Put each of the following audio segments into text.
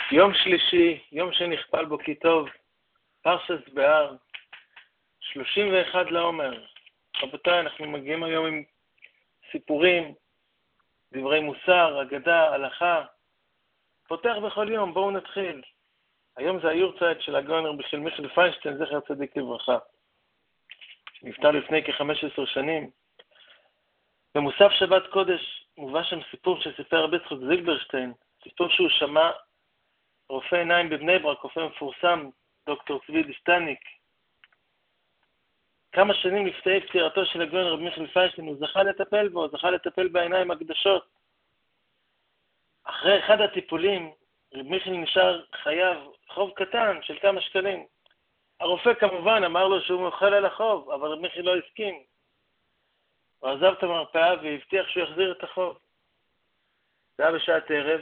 יום שלישי, יום שנכפל בו כי טוב, פרשת בהר, 31 לעומר. רבותיי, אנחנו מגיעים היום עם סיפורים, דברי מוסר, אגדה, הלכה. פותח בכל יום, בואו נתחיל. היום זה היורצייט של הגאון רבי מיכאל פיינשטיין, זכר צדיק לברכה. נפטר לפני כ-15 שנים. במוסף שבת קודש מובא שם סיפור שסיפר רבי יצחק זילברשטיין, סיפור שהוא שמע רופא עיניים בבני ברק, רופא מפורסם, דוקטור צבי דיסטניק. כמה שנים לפני פטירתו של הגאון רבי מיכאל פיינשטיין, הוא זכה לטפל בו, זכה לטפל בעיניים הקדושות. אחרי אחד הטיפולים, רבי מיכאל נשאר חייב חוב קטן של כמה שקלים. הרופא כמובן אמר לו שהוא מוכל על החוב, אבל רבי מיכאל לא הסכים. הוא עזב את המרפאה והבטיח שהוא יחזיר את החוב. זה היה בשעת ערב.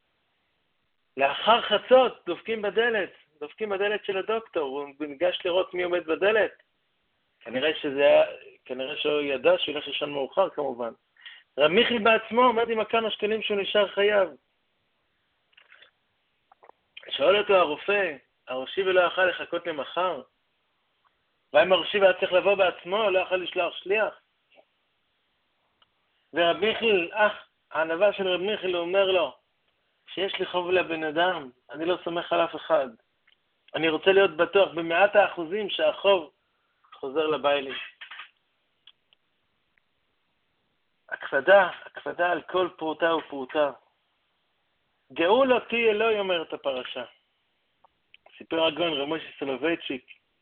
לאחר חצות דופקים בדלת של הדוקטור, הוא ניגש לראות מי עומד בדלת. כנראה שהוא ידע שהוא ילך לישון מאוחר כמובן. רבי מיכאל בעצמו עומד עם הכמה שקלים שהוא נשאר חייב. שואל אותו הרופא, הראשי ולא יכל לחכות למחר? והאם הראשי היה צריך לבוא בעצמו, לא יכל לשלוח שליח? ורבי מיכאל, הענווה של רבי מיכאל, הוא אומר לו, שיש לי חוב לבן אדם, אני לא סומך על אף אחד. אני רוצה להיות בטוח ב100% שהחוב חוזר לביילי. הקפדה על כל פרוטה ופרוטה. גאול אותי אלוהי, אומרת הפרשה. סיפר הגאון רבי משה סולובייצ'יק,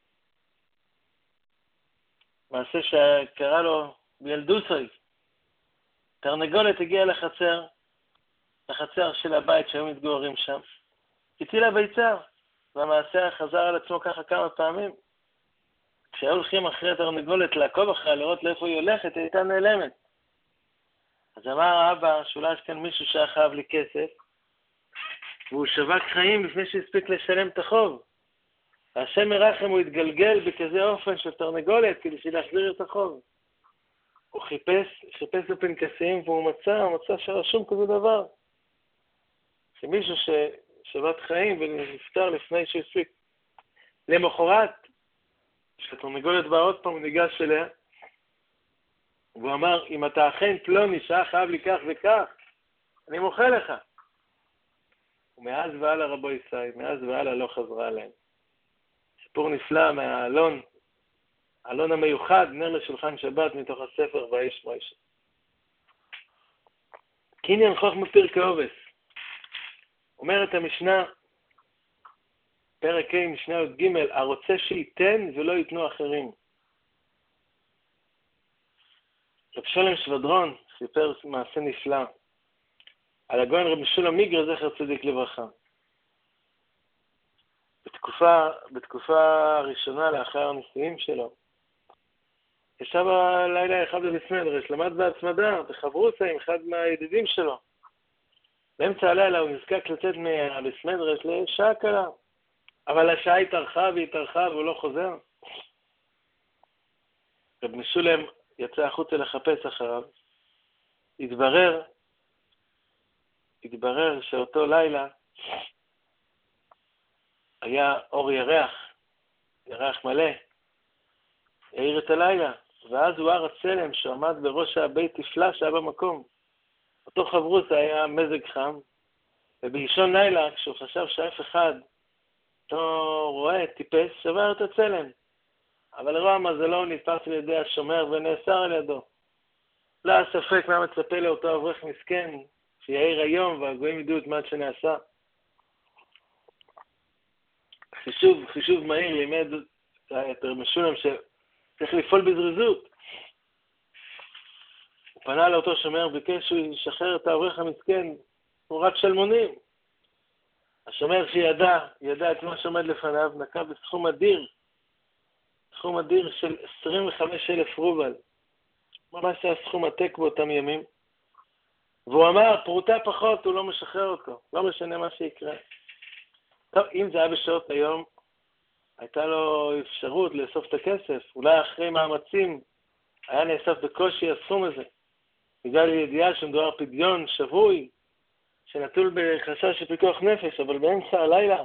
מעשה שקרה לו בילדותו. תרנגולת הגיעה לחצר של הבית שהיו מתגוררים שם. הטילה ביצה, והמעשה חזר על עצמו ככה כמה פעמים. כשהיו הולכים אחרי התרנגולת לעקוב אחריה, לראות לאיפה היא הולכת, היא הייתה נעלמת. אז אמר האבא, שאולי יש כאן מישהו שהיה חייב לי כסף, והוא שווק חיים לפני שהספיק לשלם את החוב. והשם מרחם, הוא התגלגל בכזה אופן של תרנגולת כדי להחזיר את החוב. הוא חיפש בפנקסים והוא מצא שרשום כזה דבר. שמישהו ששווק חיים ונפטר לפני שהספיק. למחרת, כשהתרנגולת באה עוד פעם, הוא ניגש אליה, והוא אמר, אם אתה אכן פלוני שהיה חייב לי כך וכך, אני מוחה לך. ומאז והלאה רבו ישראל, מאז והלאה לא חזרה עליהם. סיפור נפלא מהאלון, האלון המיוחד, נר לשולחן שבת מתוך הספר ואיש מוישה. קניין חוכמה פרקי אובס. אומרת המשנה, פרק ה' משנה י"ג, הרוצה שייתן ולא ייתנו אחרים. רב שלום שבדרון סיפר מעשה נפלא על הגאון רבי משולם מיגרא זכר צדיק לברכה. בתקופה הראשונה לאחר הנישואים שלו, ישב הלילה אחד בבית מדרש, למד בהצמדה, בחברותא עם אחד מהידידים שלו. באמצע הלילה הוא נזקק לצאת מהבית מדרש לשעה קלה. אבל השעה התארכה והוא לא חוזר. רבי משולם יצא החוצה לחפש אחריו. התברר שאותו לילה היה אור ירח מלא, העיר את הלילה, ואז הוא הר הצלם שעמד בראש הבית תפלה שהיה במקום. אותו חברות היה מזג חם, ובאישון לילה, כשהוא חשב שאף אחד לא רואה, טיפס, שבר את הצלם. אבל רוע מזלו נתפס על ידי השומר ונאסר על ידו. לא היה ספק מה מצפה לאותו אברך מסכן, שיעיר היום והגויים ידעו את מה שנעשה. חישוב מהיר לימד את רבי משולם שצריך לפעול בזריזות. הוא פנה לאותו שומר, ביקש שהוא ישחרר את האברך המסכן, הוא רק שלמונים. השומר שידע את מה שעומד לפניו, נקב בסכום אדיר של 25,000 רובל. ממש היה סכום עתק באותם ימים. והוא אמר, פרוטה פחות, הוא לא משחרר אותו. לא משנה מה שיקרה. טוב, אם זה היה בשעות היום, הייתה לו אפשרות לאסוף את הכסף. אולי אחרי מאמצים היה נאסף בקושי הסכום הזה. בגלל ידיעה שמדובר פדיון שבוי, שנטול בחשש של פיקוח נפש, אבל באמצע הלילה,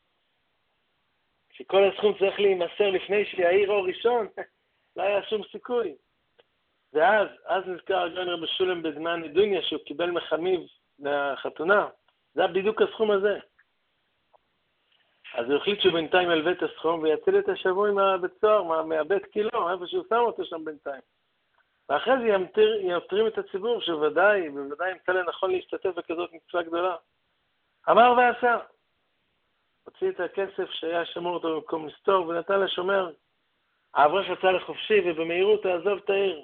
שכל הסכום צריך להימסר לפני שיעיר אור ראשון, לא היה שום סיכוי. ואז נזכר הגאון רבי שולם בזמן נדוניה, שהוא קיבל מחמיו לחתונה. זה היה בדיוק הסכום הזה. אז הוא החליט שהוא בינתיים ילווה את הסכום, ויציל את השבוי מהבית סוהר, מהבית קילו, איפה שהוא שם אותו שם בינתיים. ואחרי זה יותרים את הציבור, שבוודאי ימצא לנכון להשתתף בכזאת מצווה גדולה. אמר ועשה. הוציא את הכסף שהיה שמור אותו במקום מסתור, ונתן לשומר. האברך יצא לחופשי, ובמהירות תעזוב את העיר.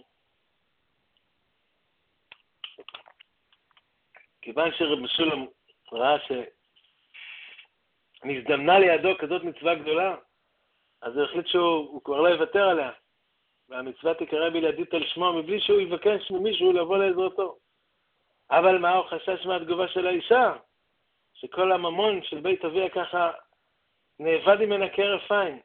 כיוון שרבי שולם ראה שנזדמנה לידו כזאת מצווה גדולה, אז הוא החליט שהוא כבר לא יוותר עליה. והמצווה תקרא בלעדית על שמו, מבלי שהוא יבקש ממישהו לבוא לעזרתו. אבל מה הוא חשש מהתגובה של האישה? שכל הממון של בית אביה ככה נאבד ממנה כהרף עין.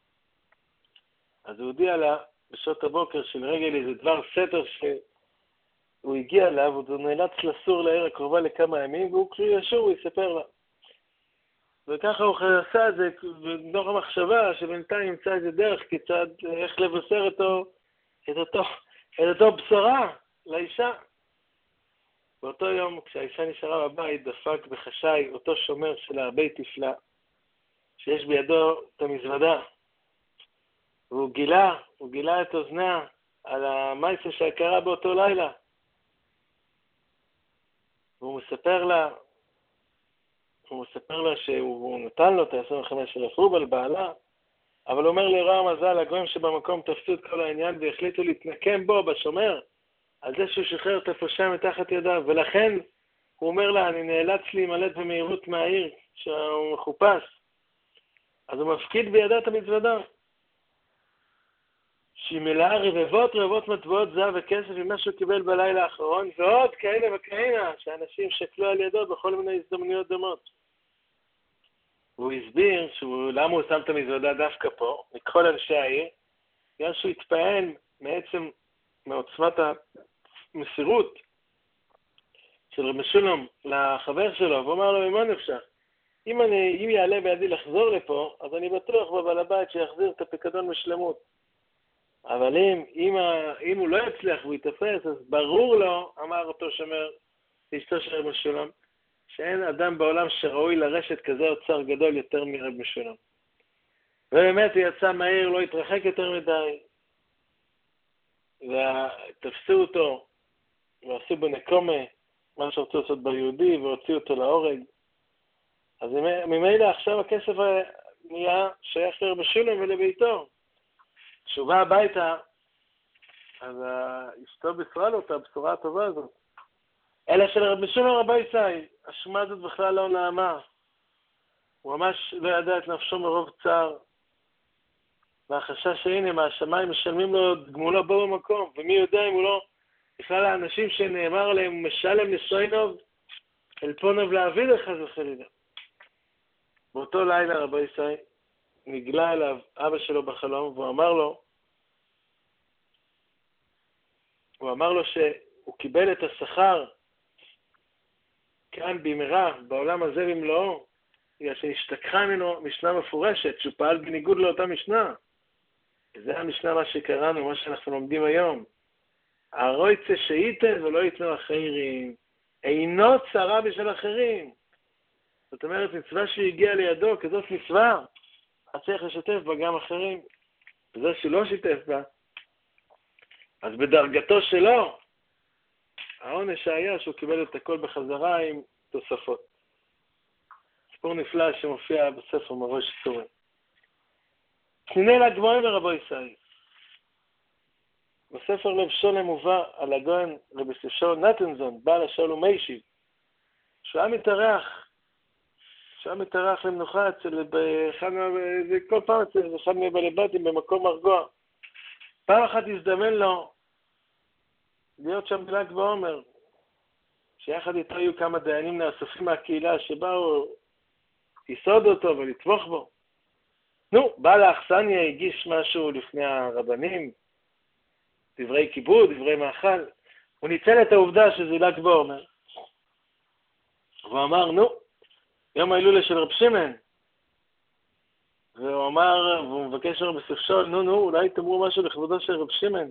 אז הוא הודיע לה בשעות הבוקר שלרגל איזה דבר סתר שהוא הגיע אליו, הוא נאלץ לסור לעיר הקרובה לכמה ימים, והוא כשהוא הוא יספר לה. וככה הוא עשה את זה, בנוח המחשבה שבינתיים ימצא איזה דרך כיצד, איך לבשר את אותו בשורה לאישה. באותו יום, כשהאישה נשארה בבית, דפק בחשאי אותו שומר של הרבה תפלה, שיש בידו את המזוודה. והוא גילה את אוזניה על המעשה שקרה באותו לילה. והוא מספר לה שהוא נתן לו את ה-25 רובל על בעלה, אבל הוא אומר לרוע המזל, הגויים שבמקום תפסו את כל העניין והחליטו להתנקם בו, בשומר, על זה שהוא שחרר את הפושע מתחת ידיו, ולכן הוא אומר לה, אני נאלץ להימלט במהירות מהעיר, שהוא מחופש. אז הוא מפקיד בידה את המזוודה, שהיא מלאה רבבות מטבעות זהב וכסף ממה שהוא קיבל בלילה האחרון, ועוד כאלה וכאלה, שאנשים שקלו על ידו בכל מיני הזדמנויות דומות. והוא הסביר למה הוא שם את המזוודה דווקא פה, מכל אנשי העיר, בגלל שהוא התפעל מעוצמת המסירות של רבי שולם לחבר שלו, ואומר לו, ממה נפשך? אם יעלה בידי לחזור לפה, אז אני בטוח בבעל הבית שיחזיר את הפיקדון בשלמות. אבל אם הוא לא יצליח והוא יתפס, אז ברור לו, אמר אותו שומר, אשתו של רבי שולם, שאין אדם בעולם שראוי לרשת כזה אוצר גדול יותר מרבי שולם. ובאמת הוא יצא מהעיר, לא התרחק יותר מדי, ותפסו אותו, ועשו בנקומה, מה שרצו לעשות ביהודי, והוציאו אותו להורג. אז ממילא עכשיו הכסף נהיה שייך לרבי שולם ולביתו. כשהוא בא הביתה, אז אשתו בישרה לו את הבשורה הטובה הזאת. אלא של רבי שולם רבי ישראל, השמה הזאת בכלל לא נעמה. הוא ממש לא ידע את נפשו מרוב צער. והחשש שהנה מהשמיים משלמים לו גמולו בו במקום. ומי יודע אם הוא לא, בכלל האנשים שנאמר עליהם, הוא משלם נשוינוב, אל פונוב להביא לך זכלילה. באותו לילה רבי ישראל, נגלה אליו אבא שלו בחלום, והוא אמר לו שהוא קיבל את השכר כאן במהרה, בעולם הזה במלואו, בגלל שנשתכחה ממנו משנה מפורשת, שהוא פעל בניגוד לאותה משנה. וזה המשנה מה שקראנו, מה שאנחנו לומדים היום. הרויצה שייתן ולא ייתנו אחרים, אינו צרה בשביל אחרים. זאת אומרת, מצווה שהגיעה לידו, כזאת מצווה, אז צריך לשתף בה גם אחרים. וזה שלא שיתף בה, אז בדרגתו שלו, העונש היה שהוא קיבל את הכל בחזרה עם תוספות. סיפור נפלא שמופיע בספר מבוא שיצורים. קציני ל"ג בעומר רבי ישראל. בספר לב שולם מובא על הגאון רבי ששון נתנזון, בעל השאול ומיישיב, שהוא היה מתארח למנוחה כל פעם אצל אחד מבעלי בתים במקום מרגוע. פעם אחת הזדמן לו להיות שם בל"ג בעומר, שיחד איתו היו כמה דיינים נאספים מהקהילה שבאו לסעוד אותו ולתמוך בו. בא לאכסניה, הגיש משהו לפני הרבנים, דברי כיבוד, דברי מאכל. הוא ניצל את העובדה שזה ל"ג בעומר. והוא אמר, נו, יום ההילולה של רב שמעון. והוא אמר, והוא מבקש לו בספשול, נו, אולי תאמרו משהו לכבודו של רב שמעון.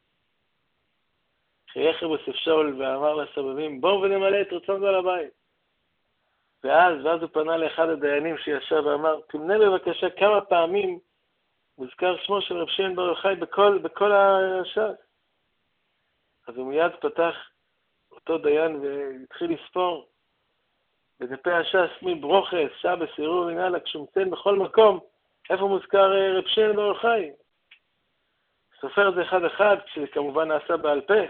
חייך בספשול ואמר לסבבים, בואו ונמלא את רצון בעל הבית. ואז הוא פנה לאחד הדיינים שישב ואמר, תמנה בבקשה כמה פעמים מוזכר שמו של רב שמעון בר יוחאי בכל הש"ס. אז הוא מיד פתח אותו דיין והתחיל לספור בדפי הש"ס מברוכס, שבס, ערעור, מנהלה, כשהוא מציין בכל מקום איפה מוזכר רב שמעון בר יוחאי. סופר את זה אחד, כשזה כמובן נעשה בעל פה.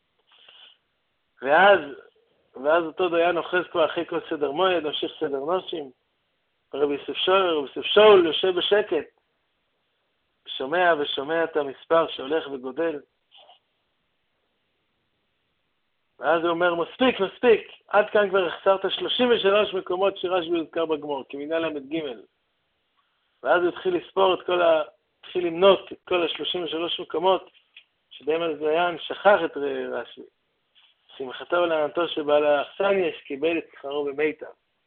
ואז אותו דיין אוחז כבר אחרי כל סדר מועד, ממשיך סדר נושים. רבי יוסף שאול יושב בשקט, שומע את המספר שהולך וגודל. ואז הוא אומר, מספיק, עד כאן כבר החסרת 33 מקומות שרשב"י יוזכר בגמור, כמנהל למד ג'. ואז הוא התחיל למנות את כל ה-33 מקומות, שבהם הזיין שכח את רשב"י. שמחתו ולענתו שבעל האכסניה שקיבל את שכרו במיטב.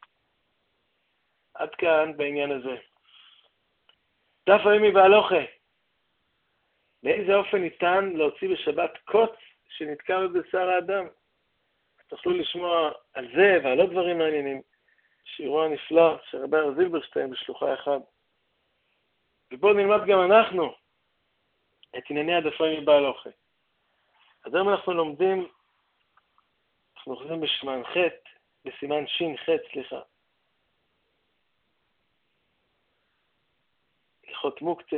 עד כאן בעניין הזה. דף היומי בהלוכה. באיזה אופן ניתן להוציא בשבת קוץ שנתקע בבשר האדם? תוכלו לשמוע על זה ועל עוד דברים מעניינים. שיעורו הנפלא של רבי הר זילברשטיין בשלוחה אחד. ובואו נלמד גם אנחנו את ענייני הדף היומי בהלוכה. אז היום אנחנו אוחזים בסימן שין ח', הלכות מוקצה.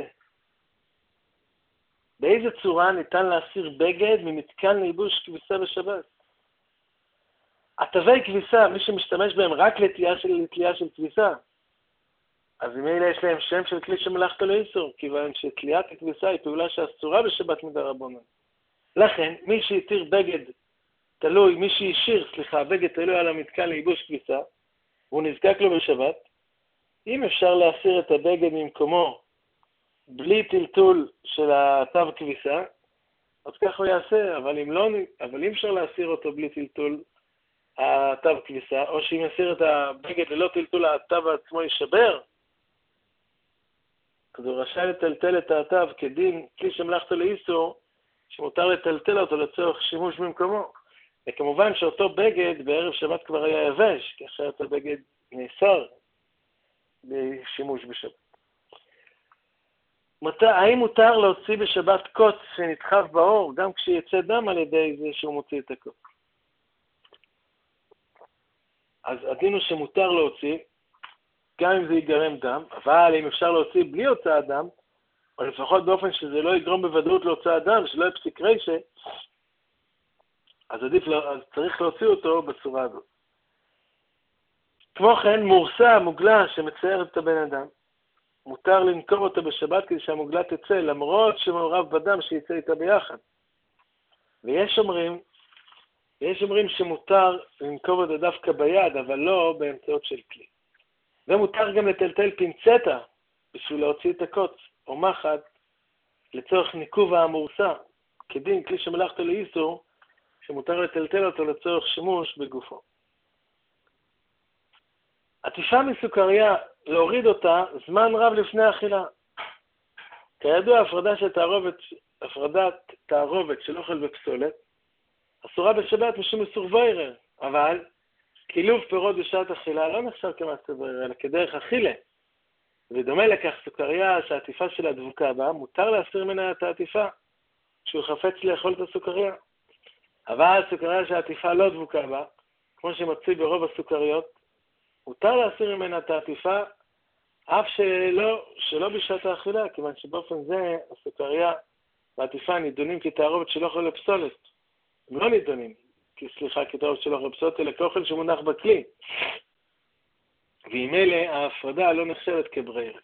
באיזה צורה ניתן להסיר בגד ממתקן לייבוש כביסה בשבת? עטבי כביסה, מי שמשתמש בהם רק לתלייה של כביסה, אז ממילא יש להם שם של כלי שמלאכתו לאיסור, כיוון שתליית הכביסה היא פעולה שאסורה בשבת מדרבנן. לכן, מי שהשאיר בגד תלוי על המתקן לייבוש כביסה, והוא נזקק לו בשבת, אם אפשר להסיר את הבגד ממקומו בלי טלטול של התו כביסה, אז כך הוא יעשה, אבל אם אפשר להסיר אותו בלי טלטול התו כביסה, או שאם יסיר את הבגד ללא טלטול התו עצמו יישבר, אז הוא רשאי לטלטל את התו כדין כלי שמלאכתו לאיסור, שמותר לטלטל אותו לצורך שימוש במקומו. וכמובן שאותו בגד בערב שבת כבר היה יבש, כי אחרת הבגד נאסר בשימוש בשבת. האם מותר להוציא בשבת קוץ שנדחף באור, גם כשיצא דם על ידי זה שהוא מוציא את הקוץ? אז הדין הוא שמותר להוציא, גם אם זה ייגרם דם, אבל אם אפשר להוציא בלי הוצאת דם, או לפחות באופן שזה לא יגרום בוודאות להוצאת דם, שלא יהיה פסיק רשע, אז צריך להוציא אותו בצורה הזאת. כמו כן, מורסה, מוגלה שמציירת את הבן אדם, מותר לנקוב אותה בשבת כדי שהמוגלה תצא, למרות שמעורב בדם שיצא איתה ביחד. ויש אומרים שמותר לנקוב אותה דווקא ביד, אבל לא באמצעות של כלי. ומותר גם לטלטל פינצטה בשביל להוציא את הקוץ, או מחט, לצורך ניקוב המורסה, כדין כלי שמלאכתו לאיסור, שמותר לטלטל אותו לצורך שימוש בגופו. עטיפה מסוכריה, להוריד אותה זמן רב לפני האכילה. כידוע, הפרדת תערובת של אוכל ופסולת, אסורה בשבת משום איסור ויירר, אבל קילוף פירות בשעת אכילה לא נחשב כמעשה ויירר, אלא כדרך אכילה. ודומה לכך, סוכריה שהעטיפה שלה דבוקה בה, מותר להסיר ממנה את העטיפה, כשהוא חפץ לאכול את הסוכריה. אבל סוכריה שהעטיפה לא דבוקה בה, כמו שמצוי ברוב הסוכריות, מותר להסיר ממנה את העטיפה, אף שלא בשעת האכילה, כיוון שבאופן זה הסוכריה והעטיפה נידונים כתערובת של אוכל לפסולת. הם לא נידונים, כתערובת של אוכל לפסולת, אלא כאוכל שמונח בכלי. ועם אלה ההפרדה לא נחשבת כבריירה.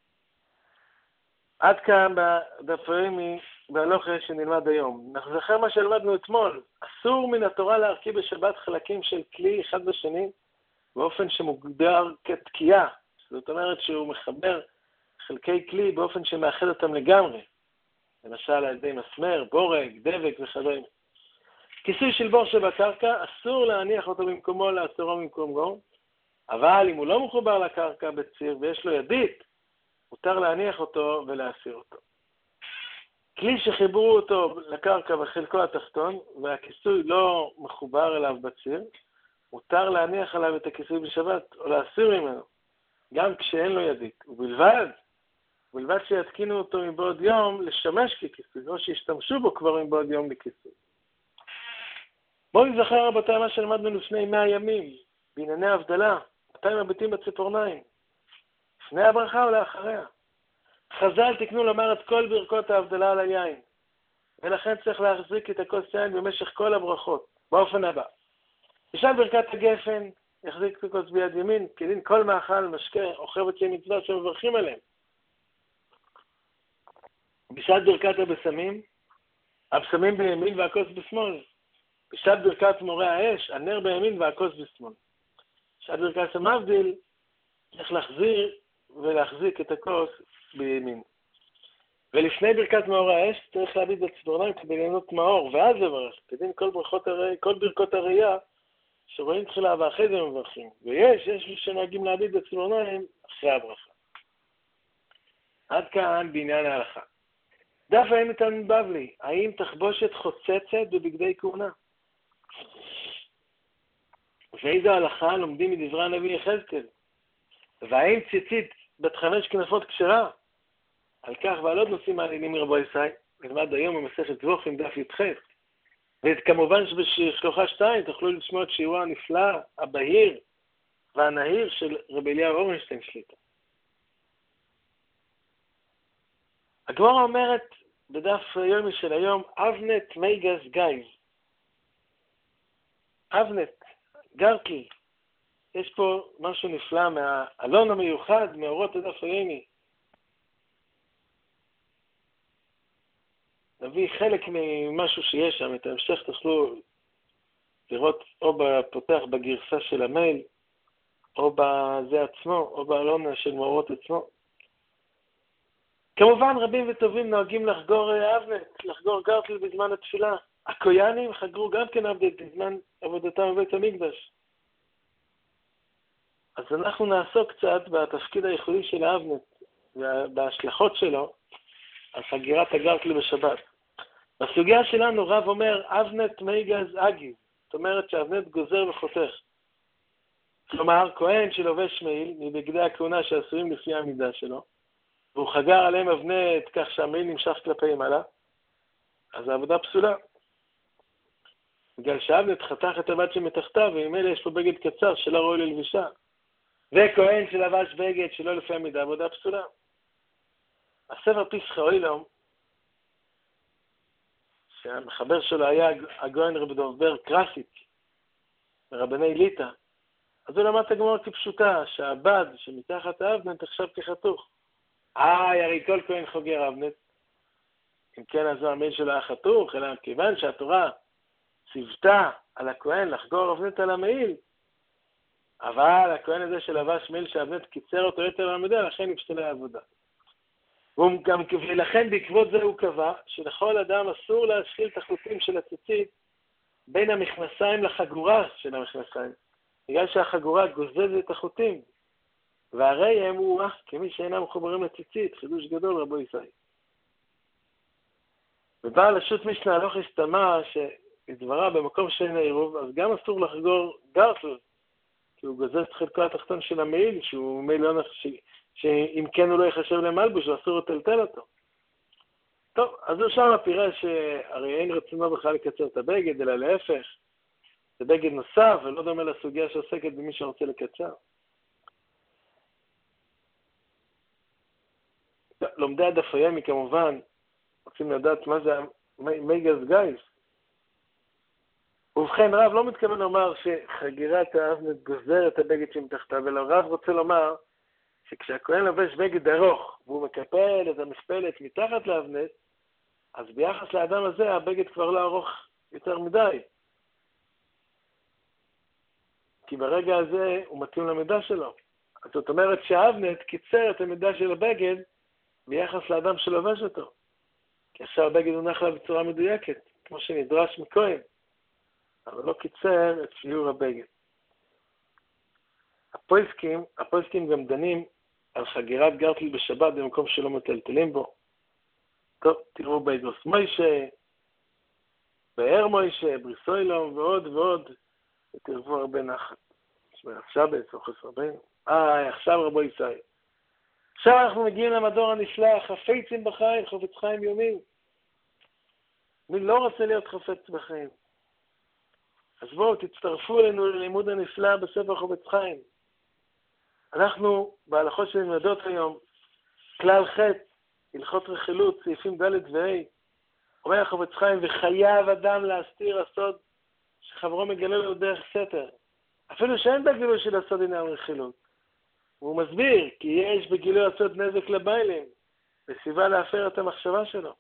עד כאן בדף היומי בהלוכה שנלמד היום. נחזכר מה שלמדנו אתמול. אסור מן התורה להרכיב בשבת חלקים של כלי אחד בשני, באופן שמוגדר כתקיעה. זאת אומרת שהוא מחבר חלקי כלי באופן שמאחד אותם לגמרי. למשל על ידי מסמר, בורג, דבק וכדומה. כיסוי של בור שבקרקע, אסור להניח אותו במקומו, לאסורו במקומו, אבל אם הוא לא מחובר לקרקע בציר ויש לו ידית, מותר להניח אותו ולהסיר אותו. כלי שחיברו אותו לקרקע בחלקו התחתון, והכיסוי לא מחובר אליו בציר, מותר להניח עליו את הכיסוי בשבת, או להסיר ממנו, גם כשאין לו ידית. ובלבד שיתקינו אותו מבעוד יום לשמש ככיסוי, או שישתמשו בו כבר מבעוד יום לכיסוי. בואו נזכר רבותיי מה שלמדנו לפני 100 ימים, בענייני הבדלה, מתי מביטים בציפורניים, לפני הברכה או לאחריה. חז"ל תקנו לומר את כל ברכות ההבדלה על היין, ולכן צריך להחזיק את הכוס יין במשך כל הברכות, באופן הבא. בשעת ברכת הגפן, יחזיק את הכוס ביד ימין, כדין כל מאכל, משקה, או חפץ מצווה שמברכים עליהם. בשעת ברכת הבשמים בימין והכוס בשמאל. בשעת ברכת מורה האש, הנר בימין והכוס בשמאל. בשעת ברכת המבדיל, צריך להחזיר ולהחזיק את הכוס בימין. ולפני ברכת מאור האש, צריך להביט בציפורניים כדי ליהנות מאור, ואז לברך, כדין כל ברכות הראייה, שרואים תחילה ואחרי זה מברכים. יש שנוהגים להביט בציפורניים אחרי הברכה. עד כאן בעניין ההלכה. דף האם איתן בבלי, האם תחבושת חוצצת בבגדי כהונה? ואיזו הלכה לומדים מדברי הנביא יחזקאל? והאם ציצית בת 5 כנפות כשרה? על כך ועל עוד נושאים מעניינים מרבו ישראל, נלמד היום במסכת זבוחים דף י"ח. וכמובן שבשלוחה 2 תוכלו לשמוע את שיעורו הנפלא, הבהיר והנהיר של רבי אליהו אורנשטיין שליט"א. הגמרא אומרת בדף יומי של היום, אבנת מייגס גייז. אבנת, גרקי. יש פה משהו נפלא מהעלון המיוחד, מאורות הדף היומי. נביא חלק ממשהו שיש שם, את ההמשך תוכלו לראות או בפותח בגרסה של המייל, או בזה עצמו, או בעלון של מאורות עצמו. כמובן רבים וטובים נוהגים לחגור אבנת, לחגור גרטל בזמן התפילה. הקויאנים חגרו גם כן אבנת בזמן עבודתם בבית המקדש. אז אנחנו נעסוק קצת בתפקיד הייחודי של האבנת, בהשלכות שלו על חגירת הגרטל בשבת. בסוגיה שלנו רב אומר, אבנת מייגז אגיז, זאת אומרת שאבנת גוזר וחותך. כלומר, כהן שלובש מעיל מבגדי הכהונה שעשויים לפי המידה שלו, והוא חגר עליהם אבנת כך שהמעיל נמשך כלפי מעלה, אז העבודה פסולה. בגלל שהאבנת חתך את הבת שמתחתיו, וממילא יש פה בגד קצר שלא ראוי ללבישה. וכהן שלבש בגד שלא לפי המידה, עבודה פסולה. הספר פסחא אוילום, שהמחבר שלו היה הגאון רבי דוב קרסיק, מרבני ליטא, אז הוא למד את הגמרא כפשוטה, שהבד שמתחת האבנת עכשיו כחתוך. הרי כל כהן חוגר אבנת. אם כן, אז המעיל שלו היה חתוך, אלא כיוון שהתורה ציוותה על הכהן לחגור אבנת על המעיל, אבל הכהן הזה שלבש מעיל שהאבנת קיצר אותו יותר מהמידה, לכן נפסלה העבודה. ולכן בעקבות זה הוא קבע שלכל אדם אסור להשחיל את החוטים של הציצית בין המכנסיים לחגורה של המכנסיים, בגלל שהחגורה גוזזת את החוטים, והרי הם הוא כמי שאינם מחוברים לציצית, חידוש גדול רבו ישראל. ובעל השו"ת משנה הלוך הסתמה שהדברה במקום שאין העירוב, אז גם אסור לחגור גרטל, כי הוא גוזז את חלקו התחתון של המעיל, שהוא מעיל לא שאם כן הוא לא יחשב למלבוש, הוא אסור לטלטל אותו. טוב, אז הוא שם פירש שהרי אין רצונו בכלל לקצר את הבגד, אלא להפך, זה בגד נוסף, ולא דומה לסוגיה שעוסקת במי שרוצה לקצר. לומדי הדף היומי כמובן, רוצים לדעת מה זה מייגז גייז. ובכן, רב לא מתכוון לומר שחגירת האבנת גוזר את הבגד שמתחתיו, אלא רב רוצה לומר שכשהכהן לובש בגד ארוך, והוא מקפל את המשפלת מתחת לאבנת, אז ביחס לאדם הזה הבגד כבר לא ארוך יותר מדי. כי ברגע הזה הוא מתאים למידה שלו. אז זאת אומרת שהאבנת קיצר את המידה של הבגד ביחס לאדם שלובש אותו. כי עכשיו הבגד הונח לה בצורה מדויקת, כמו שנדרש מכהן. אבל לא קיצר את שיעור הבגד. הפויסקים גם דנים על חגירת גרטל בשבת במקום שלא מטלטלים בו. טוב, תראו באגרוס מוישה, באר מוישה, בריסוילום ועוד ועוד, ותרבו הרבה נחת. שמרת שבת, אוכס רבינו. עכשיו רבו ישראל. עכשיו אנחנו מגיעים למדור הנפלא, חפצים בחיים, חפץ חיים יומי. מי לא רוצה להיות חפץ בחיים? אז בואו, תצטרפו אלינו ללימוד הנפלא בספר חפץ חיים. אנחנו, בהלכות שנלמדות היום, כלל ח', הלכות רכילות, סעיפים ד' וה', אומר חפץ חיים, וחייב אדם להסתיר הסוד שחברו מגלה לו דרך סתר. אפילו שאין בגילוי של הסוד עניין רכילות. והוא מסביר, כי יש בגילוי הסוד נזק לביילים, וסיבה להפר את המחשבה שלו.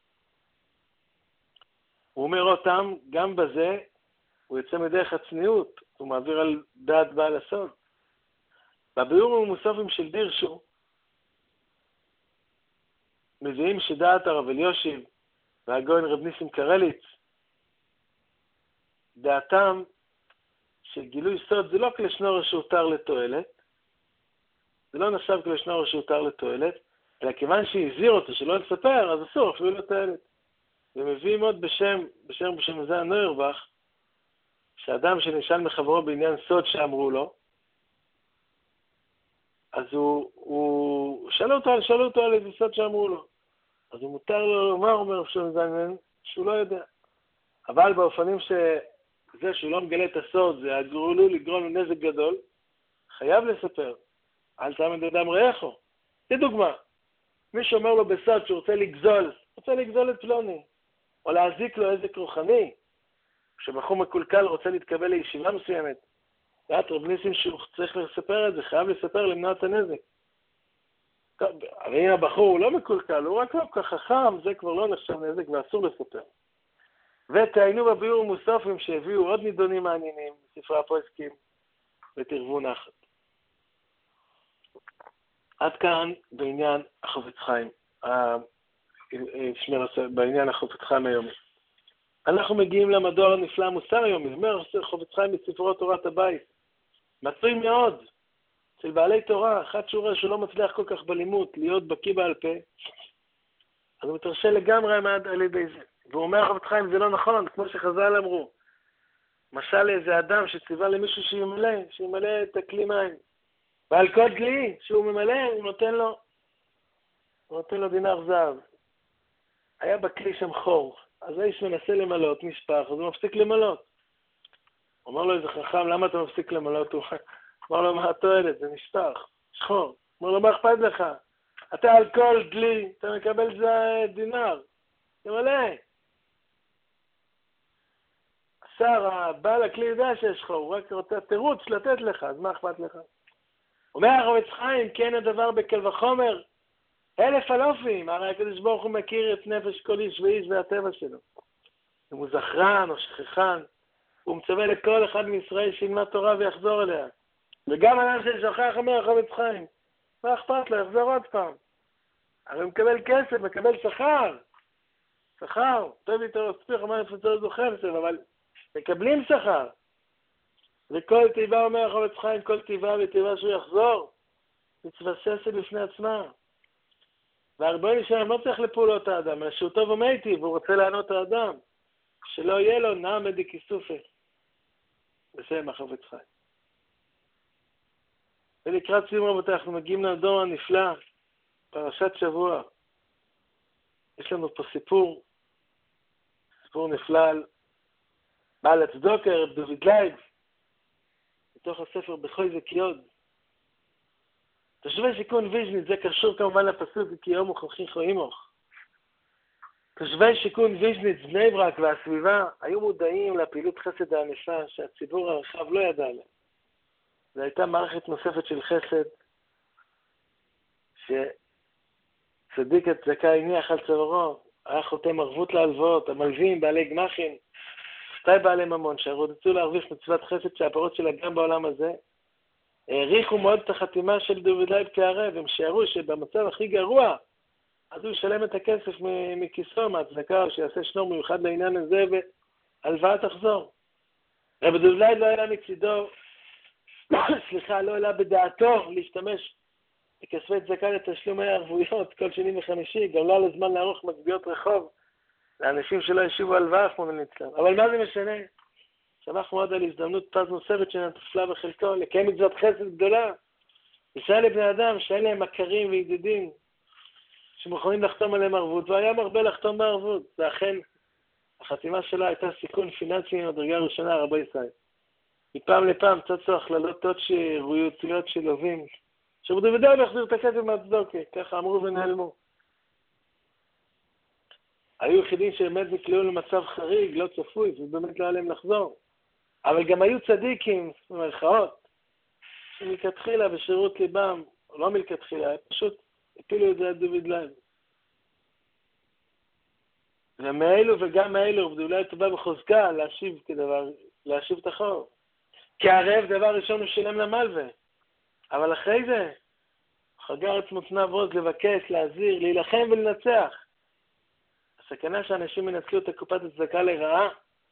הוא אומר אותם, גם בזה, הוא יוצא מדרך הצניעות, הוא מעביר על דעת בעל הסוד. בביאור ומוספים של דירשו, מביאים שדעת הרב אליושיב והגאון רב ניסים קרליץ, דעתם שגילוי סוד זה לא כלי שנור שהותר לתועלת, זה לא נחשב כלי שנור שהותר לתועלת, אלא כיוון שהזהיר אותו שלא לספר, אז אסור אפילו לתועלת. ומביאים עוד בשם זה הנוירבך, שאדם שנשאל מחברו בעניין סוד שאמרו לו, אז הוא שאלו אותו על איזה סוד שאמרו לו. אז הוא מותר לו לומר, אומר שם זיינמן, שהוא לא יודע. אבל באופנים שזה שהוא לא מגלה את הסוד, זה עלול לגרום לנזק גדול, חייב לספר. אל תעמד אדם רעךו. לדוגמה, מי שאומר לו בסוד שהוא רוצה לגזול את פלוני, או להזיק לו איזה רוחני, כשבחור מקולקל רוצה להתקבל לישיבה מסוימת, ואת רב ניסים שהוא צריך לספר את זה, חייב לספר למנוע את הנזק. הרי הנה הבחור הוא לא מקולקל, הוא רק לא כל כך חכם, זה כבר לא נחשב נזק ואסור לספר. ותעיינו בביאור מוספים שהביאו עוד נידונים מעניינים, ספרי הפויסקים, ותרבו נחת. עד כאן בעניין החפץ חיים, בעניין החפץ חיים היומי. אנחנו מגיעים למדור הנפלא המוסר היומי, אומר חפץ חיים בספרו תורת הבית. מצוי מאוד אצל בעלי תורה, אחד שהוא רואה שלא מצליח כל כך בלימוד, להיות בקיא בעל פה, אז הוא מתרשה לגמרי על ידי זה. והוא אומר חפץ חיים, זה לא נכון, כמו שחז"ל אמרו. משל איזה אדם שציווה למישהו שימלא את הכלי מים. ועל כל דלי שהוא ממלא, הוא נותן לו דינר זהב. היה בכלי שם חור, אז האיש מנסה למלות, נשפך, אז הוא מפסיק למלות. אומר לו איזה חכם, למה אתה מפסיק למלות? הוא אומר לו, מה התועלת? זה נשפך, שחור. אומר לו, מה אכפת לך? אתה על כל דלי, אתה מקבל דינר. תמלא. השר, בעל הכלי יודע שיש חור, הוא רק רוצה תירוץ לתת לך, אז מה אכפת לך? אומר החפץ חיים, כן הדבר בקל וחומר, 1000 אלופים, הרי הקדוש ברוך הוא מכיר את נפש כל איש ואיש והטבע שלו. אם הוא זכרן או שכחן, הוא מצווה לכל אחד מישראל שילמד תורה ויחזור אליה. וגם אדם ששכח, אומר החפץ חיים, מה אכפת לו, יחזור עוד פעם. הרי הוא מקבל כסף, מקבל שכר, טוב יותר לספיח, אומר לפצור זוכר, אבל מקבלים שכר. וכל תיבה, אומר החפץ חיים, כל תיבה ותיבה שהוא יחזור, מתבססת בפני עצמה. והרבה נשאר לא צריך לפעולות האדם, אלא שהוא טוב ומייטיב, והוא רוצה לענות האדם, שלא יהיה לו נעמד דכיסופי. בשם החפץ חיים. ולקראת סיום רבותיי, אנחנו מגיעים לדור הנפלא, פרשת שבוע. יש לנו פה סיפור נפלא על בעל הצדוקה, רב דוד לייב, בתוך הספר בחוי זקיוד. תושבי שיכון ויז'ניץ, זה קשור כמובן לפסוק, כי יום הוכיחו עמוך. תושבי שיכון ויז'ניץ, בני ברק והסביבה, היו מודעים לפעילות חסד הענפה שהציבור הרחב לא ידע עליה. זו הייתה מערכת נוספת של חסד, שצדיק הצדקה הניח על צווארו, היה חותם ערבות להלוואות, המלווים, בעלי גמחים, שתי בעלי ממון, שרוצו להרוויח מצוות חסד שהפירות שלה גם בעולם הזה, העריכו מאוד את החתימה של דוד לייב כערב, הם שערו שבמצב הכי גרוע, אז הוא ישלם את הכסף מכיסו, מהצדקה, או שיעשה שנור מיוחד לעניין הזה, והלוואה תחזור. רבי דובלאי לא היה מצידו, לא היה בדעתו להשתמש בכספי צדקה לתשלומי הערבויות כל שני וחמישי, גם לא היה לו זמן לערוך מטבעות רחוב לאנשים שלא ישיבו הלוואה, כמו נצלם. אבל מה זה משנה? שמח מאוד על הזדמנות פז נוספת שנתפלה בחלקו, לקיים מצוות חסד גדולה. ישראל לבני אדם שאין להם מכרים וידידים שמוכנים לחתום עליהם ערבות, והיה מרבה לחתום בערבות. ואכן, החתימה שלה הייתה סיכון פיננסי ממדרגה ראשונה, רבי ישראל. מפעם לפעם צצו הכללות שרויותיות של לווים, שבדוודאי להחזיר את הכסף מהצדוקה, ככה אמרו ונעלמו. היו יחידים שבאמת נקלעו למצב חריג, לא צפוי, ובאמת לא היה להם לחזור. אבל גם היו צדיקים, במרכאות, שמלכתחילה בשירות ליבם, לא מלכתחילה, פשוט הפילו את זה עד דובדלאי. ומאלו וגם מאלו, אולי תובע בחוזקה להשיב את החוב. כי הערב דבר ראשון הוא שילם למלווה. אבל אחרי זה, חגר את מותניו עוז לבקש, להזהיר, להילחם ולנצח. הסכנה שאנשים ינצלו את הקופת הצדקה לרעה,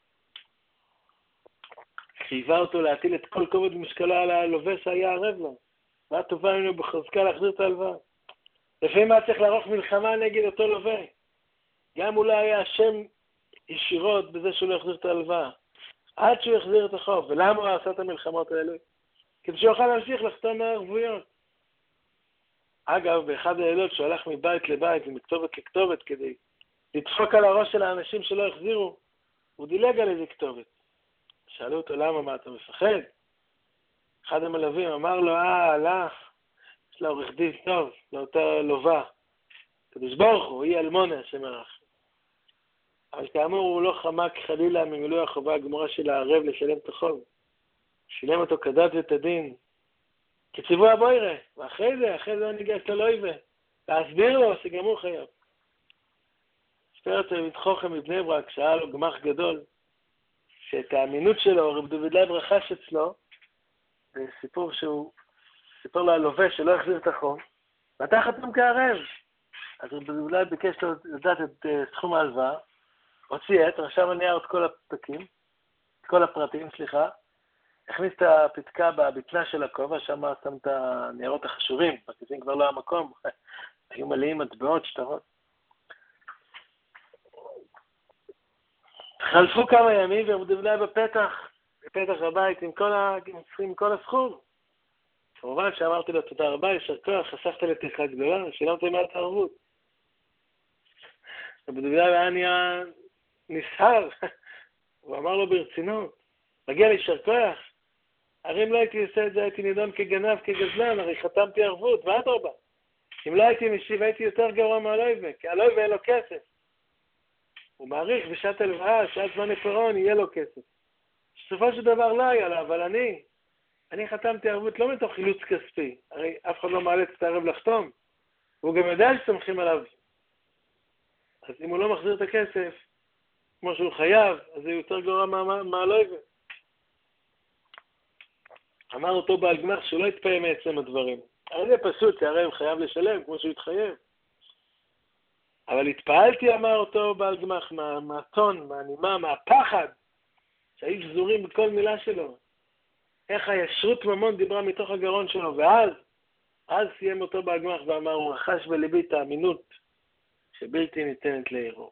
חייבה אותו להטיל את כל כובד משקלו על הלווה שהיה ערב לו. מה טובה ממנו בחוזקה להחזיר את ההלוואה? לפעמים היה צריך לערוך מלחמה נגד אותו לווה. גם אולי היה אשם ישירות בזה שהוא לא יחזיר את ההלוואה. עד שהוא יחזיר את החוב. ולמה הוא עשה את המלחמות האלו? כדי שהוא יוכל להמשיך לחתום מהערבויות. אגב, באחד הלילות שהוא הלך מבית לבית ומכתובת לכתובת כדי לדפוק על הראש של האנשים שלא החזירו, הוא דילג על איזה כתובת. שאלו אותו, למה, מה אתה מפחד? אחד המלווים אמר לו, הלך, יש לה עורך דין טוב, לאותה לובה. קדוש ברוך הוא, היא אלמונה שמרח. אבל כאמור, הוא לא חמק חלילה ממילוי החובה הגמורה של הערב לשלם את החוב. שילם אותו כדת ותדין. כציווי הבוירה, ואחרי זה ניגש ללויבה. להסביר לו שגם הוא חייב. ספרת רבי חוכם מבני ברק, שהיה לו גמח גדול, שאת האמינות שלו, רבי דובדלאי רכש אצלו, בסיפור שהוא סיפר לו הלווה שלא החזיר את החוב, ואתה חתם כערב. אז רבי דובדלאי ביקש לו לדעת את סכום ההלוואה, הוציא רשם הנייר את כל הפתקים, את כל הפרטים, הכניס את הפתקה בבטנה של הכובע, שם שם את הניירות החשובים, בכיסים כבר לא המקום, היו מלאים מטבעות, שטרות. חלפו כמה ימים ורבי דובדלאי בפתח הבית עם כל הסכום. כמובן שאמרתי לו, תודה רבה, יישר כוח, חסכת לי טרחה גדולה, שילמת לי מעט הערבות. רבי דובדלאי היה נסהר, הוא אמר לו ברצינות, מגיע לי יישר כוח, הרי אם לא הייתי עושה את זה, הייתי נידון כגנב, כגזלן, הרי חתמתי ערבות, ואדרבה. אם לא הייתי משיב, הייתי יותר גרוע מהלויבה, כי הלויבה אין לו כסף. הוא מעריך בשעת הלוואה, שעת זמן הפירעון, יהיה לו כסף. בסופו של דבר לא היה לו, אבל אני חתמתי ערבות לא מתוך חילוץ כספי, הרי אף אחד לא מאלץ את הערב לחתום, והוא גם יודע שסומכים עליו. אז אם הוא לא מחזיר את הכסף, כמו שהוא חייב, אז זה יותר גרוע מהלויבה. אמר אותו בעל גמח שהוא לא יתפעם מעצם הדברים. הרי זה פשוט, שהערב חייב לשלם כמו שהוא יתחייב. אבל התפעלתי, אמר אותו בעל גמח, מהטון, מהנימה, מהפחד, שהיו שזורים בכל מילה שלו. איך הישרות ממון דיברה מתוך הגרון שלו, ואז סיים אותו בעל גמח ואמר, הוא רכש בליבי את האמינות שבלתי ניתנת לערעור.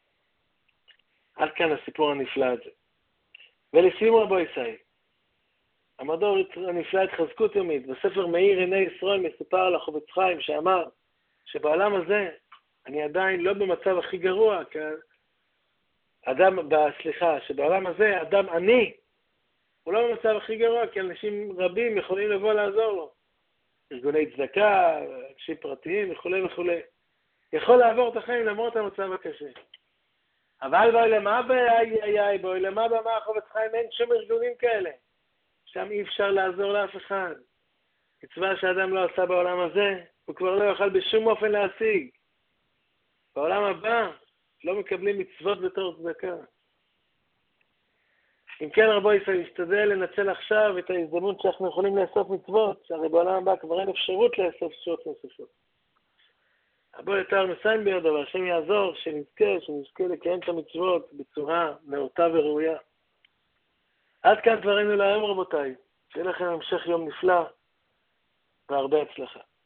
עד כאן הסיפור הנפלא הזה. ולסיום רבו ישראל, המדור הנפלא התחזקות יומית, בספר מאיר עיני ישראל מסופר על החפץ חיים שאמר שבעולם הזה אני עדיין לא במצב הכי גרוע, שבעולם הזה אדם עני הוא לא במצב הכי גרוע, כי אנשים רבים יכולים לבוא לעזור לו. ארגוני צדקה, אנשים פרטיים וכו'. יכול לעבור את החיים למרות המצב הקשה. אבל בואי למה במה החפץ חיים אין שום ארגונים כאלה. שם אי אפשר לעזור לאף אחד. מצווה שאדם לא עשה בעולם הזה, הוא כבר לא יוכל בשום אופן להשיג. בעולם הבא לא מקבלים מצוות בתור צדקה. אם כן רבו ישראל, נשתדל לנצל עכשיו את ההזדמנות שאנחנו יכולים לאסוף מצוות, שהרי בעולם הבא כבר אין אפשרות לאסוף שעות נוספות. רבו יותר מסיים בידו, והשם יעזור, שנזכה לקיים את המצוות בצורה נאותה וראויה. עד כאן דברינו להיום רבותיי. שיהיה לכם המשך יום נפלא והרבה הצלחה.